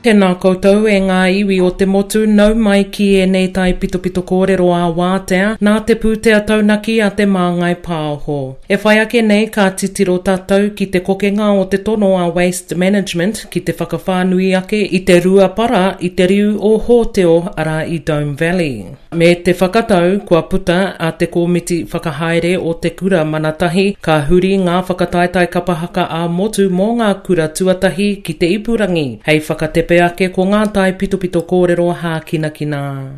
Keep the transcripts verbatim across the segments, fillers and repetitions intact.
Tēnā koutou e ngā iwi o te motu nau mai ki e nei tai pitopito kōrero a wātea nā te pūtea taunaki a te māngai pāho. E whai ake nei ka titiro tātou ki te kokenga o te tono a Waste Management ki te whakawhānui ake i te rua para i te riu o Hōteo ara i Dome Valley. Me te whakatau kua puta a te komiti whakahaere o te kura manatahi ka huri ngā whakataetai kapahaka a motu mō ngā kura tuatahi ki te ipurangi hei whakatepe ake ko ngā tai pitopito kōrero hā kina kina.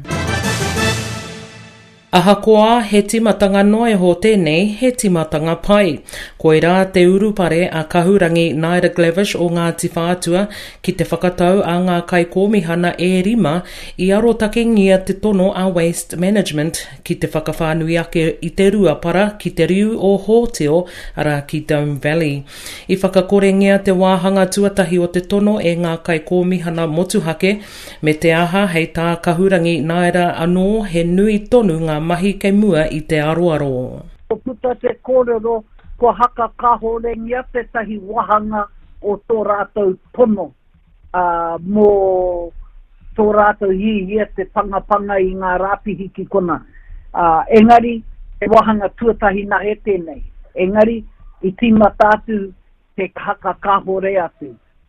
Ahakoa he timatanga noe ho tēnei he timatanga pai. Koira te urupare a kahurangi Naira Glavish o Ngāti Whātua ki te whakatau a ngā kaikōmihana e rima i arotake ngia te tono a Waste Management ki te whakawhānui ake i te ruapara ki te riu o Hōteo ara ki Dome Valley. I whakakore ngia te wāhanga tuatahi o te tono e ngā kaikōmihana motuhake me te aha hei tā kahurangi Naira anō he nui tonu ngā mahi kei mua i te aroaro. Ko puta te kōrero, ko haka kahore ngia te tahi wahanga o tō rātou tono. Uh, mō tō rātou hi ia te pangapanga i ngā rāpihi ki kona. Uh, engari, e wahanga tuatahi na e tēnei. Engari, i tima tātu te haka kahore atu.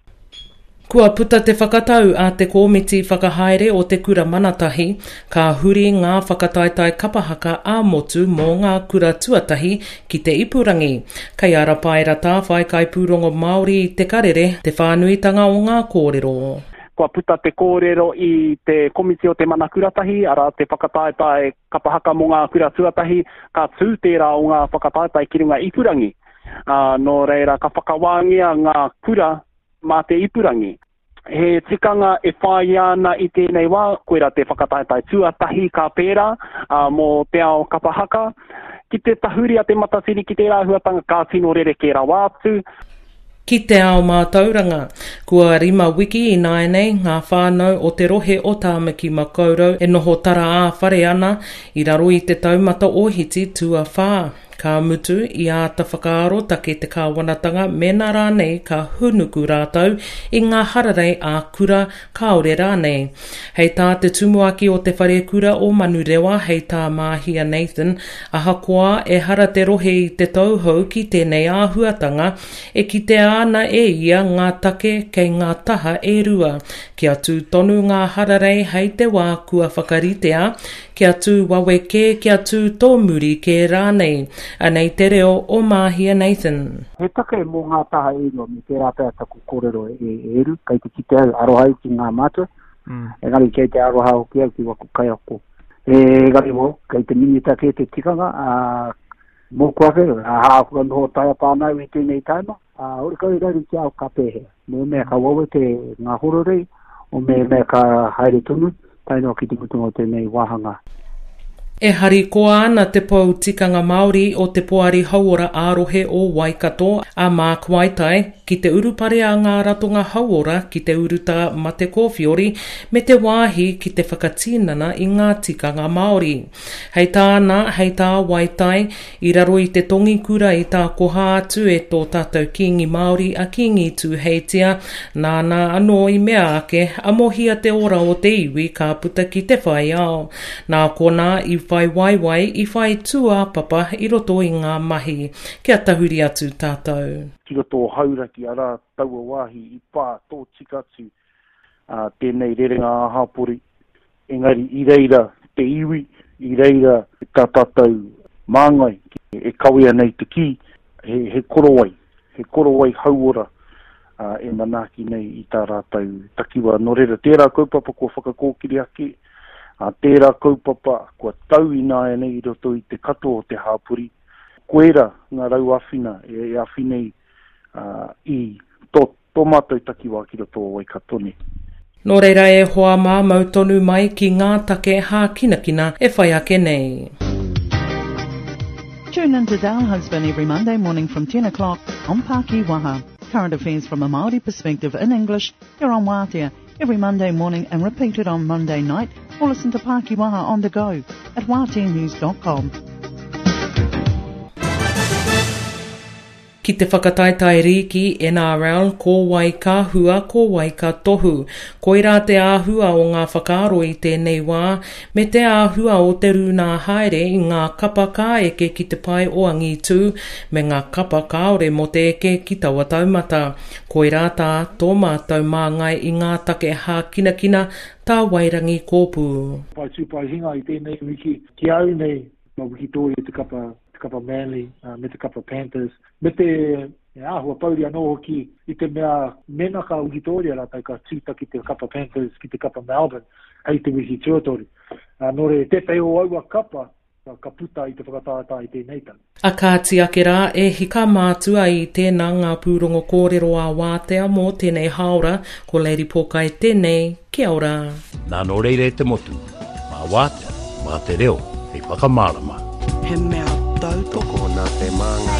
Kua puta te whakatau a te komiti whakahaere o te kura manatahi, ka huri ngā whakataetai kapahaka a motu mō ngā kura tuatahi ki te ipurangi. Kei ara paera tā whai kai pūrongo Māori i te karere, te whānuitanga o ngā kōrero. Kua puta te kōrero i te komiti o te mana kuratahi, ara te whakataetai kapahaka mō ngā kura tuatahi, ka tū tērā o ngā whakataetai ki runga ipurangi. Uh, no reira, ka whakawāngia ngā kura mā te ipurangi. He tikanga e whai ana i tēnei wā, koera te whakataetai tuatahi ka pērā uh, mō te ao kapahaka. Ki te tahuri a te matasiri ki te rāhuatanga ka tino rerekera wātu. Ki te ao mātauranga, kua rima wiki i naenei ngā whānau o te rohe o Tāmaki Makaurau e noho tara ā whare ana i raro i te taumata ohiti tua whā. Ka mutu i a ta whakaaro take te kāwanatanga mena rānei ka hunuku rātau i ngā hararei a kura kaore rānei. Hei tā te tumuaki o te whare kura o Manurewa hei tā Māhia Nathan, ahakoa e hara te rohe i te tauhou ki tēnei āhuatanga e ki te āna e ia ngā take kei ngā taha e rua. Kia tū tonu ngā hararei hei te wā kua whakaritea, kia tū wawe ke, kia tū tō muri ke rānei. Anei te reo o Māhia Nathan. He take mō ngā taha e no me te rāpea taku kōrero e eru, kai te kite au arohau ki ngā mātua, mm. e ngari kei te arohau ki au ki waku kai ako. E ngari mō, kai te mini take te tikanga, uh, mō kuake, a hākura noho taia pānau i tēnei taima, a uh, ori kau i rari ki au ka pēhe. Mō mea ka wawe te ngā hororei, o me mea ka haere tunu, taino ki te kutungo tēnei wāhanga. E hari koa ana te pou tikanga Māori o te poari hauora ārohe o Waikato a Mark Waitai ki te urupare a ngā ratonga hauora ki te uruta Mate Kōwhiori me te wāhi ki te whakatīnana i ngā tikanga Māori. Hei tāna, hei tā Waitai, i raro i te tongi kura i tā koha atu e tō tātou kingi Māori a kingi tū heitia, nāna anō i mea ake, amohia te ora o te iwi ka puta ki te whai ao. Nā kona i whai waiwai i whai tua papa i roto i ngā mahi. Kia tahuri atu tātou. Ki roto hauraki ara taua wāhi i pā tō tikatu uh, tēnei rerenga hāpori. Engari i reira te iwi, i reira tā tātou māngai e kawea nei te ki, he, he korowai, he korowai hauora uh, e manaki nei i tā rātou takiwa. No reira tērā kaupapa ko whakakōkiri ake, a tērā kaupapa kua tau i nāia nei i roto i te kato o te hāpuri. Koera ngā rau awhina e, e awhinei uh, i tō, tō mātou takiwa ki roto o Waikatone. Nō reira e hoa mā mautonu mai ki ngā take hā kinakina e whai ake nei. Tune in to Dal Husband every Monday morning from ten o'clock on Pāki Waha. Current affairs from a Māori perspective in English here on Wātea every Monday morning and repeated on Monday night, or listen to Pāki Waha on the go at wātea news dot com. Ki te whakataitai riki N R L, ko wai ka hua, ko wai ka tohu. Koira te āhua o ngā whakaaro i tēnei wā, me te āhua o te rūnā haere i ngā kapa ka eke ki te pai o angi tū, me ngā kapa kaore mo te eke ki taua taumata. Koira tā tō mātou māngai i ngā take hā kina kina tā wairangi kōpū. Pai tūpai hinga i tēnei wiki, ki au nei, ma wiki tōi e te kapa, te kapa Manly, uh, me te kapa Panthers, me te āhua pauri anō hoki i te mea mena ka wiki tōri ara tai ka tūta ki te kapa Panthers, ki te kapa Melbourne, hei te wiki tūtori. Uh, nore te te o aua kapa, ka puta i te whakatāta i tēnei tau. A kāti ake rā, e hika mātua i tēnā ngā pūrongo kōrero a wātea mō tēnei haora, ko Lady Pokai tēnei, kia ora. Nā no reire te motu, mā wātea, mā te reo, hei whakamārama. He mea tautoko nā te māngai.